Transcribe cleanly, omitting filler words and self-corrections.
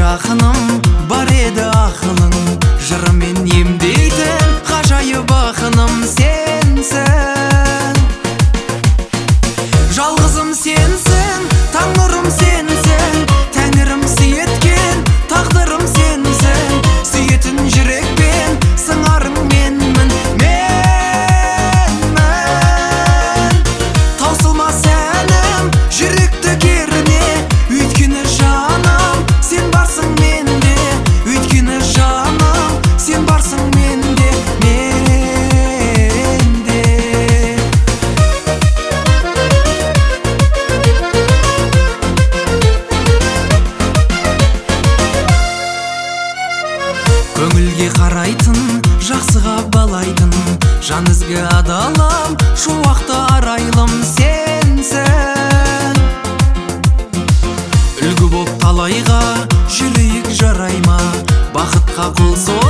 жақыным, бар еді ақылың, жырымен емдейтін ғажайып ақыным сенсің. Жалғызым сенсің, таң нұрым сенсің, тәңірім сүйеткен тағдырым сенсің. Сүйетін жүрекпен сыңарың менмін, таусылмас әнім жүректі керіне. Өйткені жаным сен барсың менде, өйткені жаным сен барсың менде, көңілге қарайтын, жақсыға балайтын, жан ізгі адалым, шуақты арайлым сенсің. Үлгі боп талайға жүрейік жарай ма, бақытқа қол